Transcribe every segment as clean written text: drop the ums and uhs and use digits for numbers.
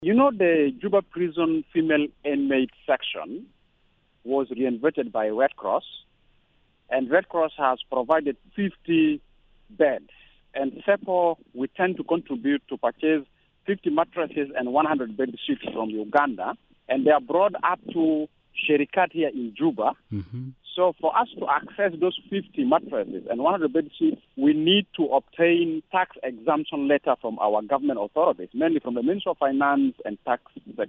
You know, the Juba prison female inmate section was reinvented by Red Cross, and Red Cross has provided 50 beds. And therefore, we tend to contribute to purchase 50 mattresses and 100 bed sheets from Uganda, and they are brought up to Sherikat here in Juba. Mm-hmm. So for us to access those 50 mattresses and 100 bed sheets, we need to obtain tax exemption letter from our government authorities, mainly from the Ministry of Finance and Tax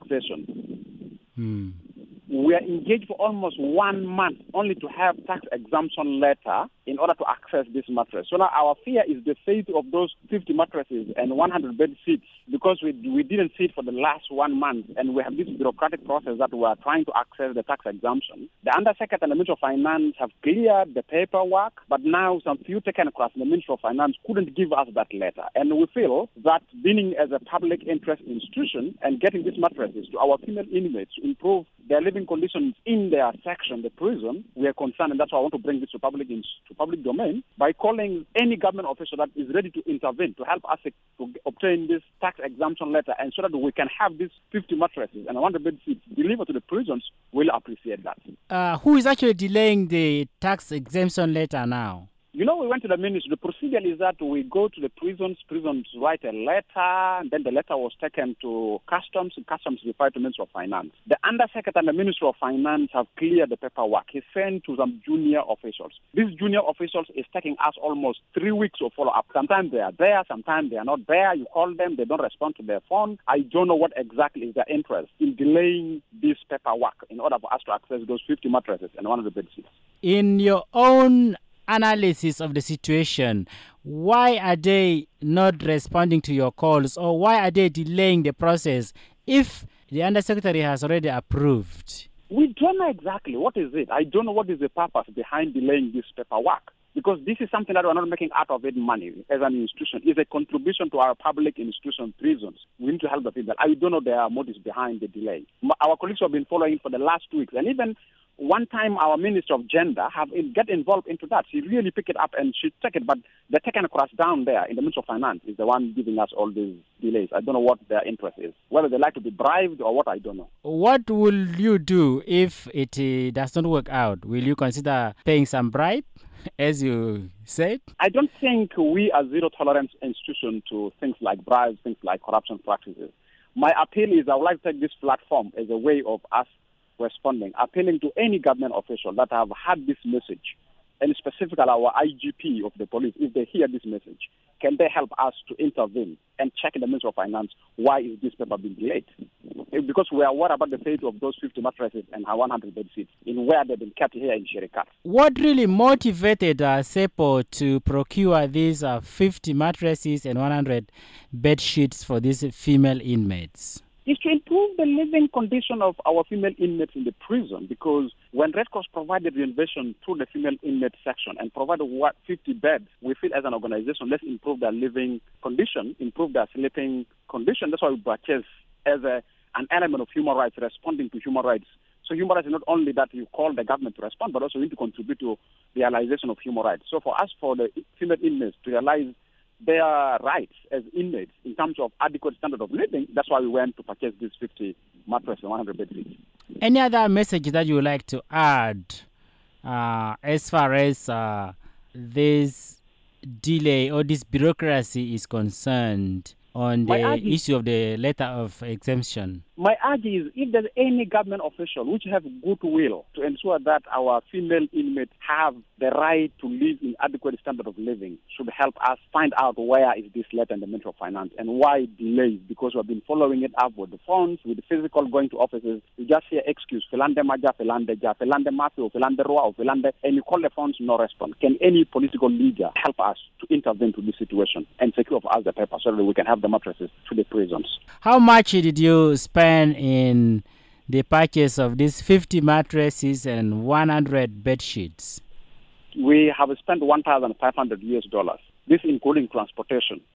Taxation. Mm. We are engaged for almost 1 month only to have tax exemption letter in order to access this mattress. So now our fear is the fate of those 50 mattresses and 100 bed sheets, because we didn't see it for the last 1 month, and we have this bureaucratic process that we are trying to access the tax exemption. The Undersecretary and the Ministry of Finance have cleared the paperwork, but now some few technocrats in the Ministry of Finance couldn't give us that letter. And we feel that being as a public interest institution and getting these mattresses to our female inmates to improve their living conditions in their section, the prison, we are concerned, and that's why I want to bring this to public domain by calling any government official that is ready to intervene to help us to obtain this tax exemption letter, and so that we can have these 50 mattresses and 100 bed sheets delivered to the prisons. We'll appreciate that. Who is actually delaying the tax exemption letter now? You know, we went to the ministry. The procedure is that we go to the prisons write a letter, and then the letter was taken to customs, and customs referred to the Ministry of Finance. The Undersecretary and the Ministry of Finance have cleared the paperwork. He sent to some junior officials. These junior officials is taking us almost 3 weeks of follow-up. Sometimes they are there, sometimes they are not there. You call them, they don't respond to their phone. I don't know what exactly is their interest in delaying this paperwork in order for us to access those 50 mattresses and 100 bed sheets. In your own analysis of the situation, why are they not responding to your calls, or why are they delaying the process if the Undersecretary has already approved? We don't know exactly what is it. I don't know what is the purpose behind delaying this paperwork, because this is something that we're not making out of it money as an institution. It's a contribution to our public institution prisons. We need to help the people. I don't know their motives behind the delay. Our colleagues have been following for the last 2 weeks, and even one time our Minister of Gender get involved into that. She really picked it up and she took it, but the technocrats down there in the Ministry of Finance is the one giving us all these delays. I don't know what their interest is. Whether they like to be bribed or what, I don't know. What will you do if it does not work out? Will you consider paying some bribe, as you said? I don't think we are zero tolerance institution to things like bribes, things like corruption practices. My appeal is I would like to take this platform as a way of us responding, appealing to any government official that have had this message, and specifically our IGP of the police, if they hear this message, can they help us to intervene and check in the Ministry of Finance why is this paper being delayed? Because we are worried about the fate of those 50 mattresses and 100 bed sheets in where they've been kept here in Sherikat. What really motivated SEPO to procure these 50 mattresses and 100 bed sheets for these female inmates? Is to improve the living condition of our female inmates in the prison, because when Red Cross provided reinvention to the female inmate section and provided 50 beds, we feel as an organization, let's improve their living condition, improve their sleeping condition. That's why we purchase as an element of human rights, responding to human rights. So human rights is not only that you call the government to respond, but also we need to contribute to realization of human rights. So for us, for the female inmates to realize their rights as inmates in terms of adequate standard of living, that's why we went to purchase these 50 mattresses and 100 bed sheets. Any other message that you would like to add as far as this delay or this bureaucracy is concerned on the issue of the letter of exemption? My urge is, if there's any government official which have goodwill to ensure that our female inmates have the right to live in adequate standard of living, should help us find out where is this letter in the Ministry of Finance and why it delays, because we've been following it up with the phones, with the physical going to offices. You just hear excuse, Filande Maja, Filande Ja, Filande Mafi, or Filande Roa, or Filande, and you call the phones, no response. Can any political leader help us to intervene to this situation and secure for us the paper so that we can have the mattresses to the prisons? How much did you spend in the purchase of these 50 mattresses and 100 bed sheets? We have spent $1,500. This including transportation.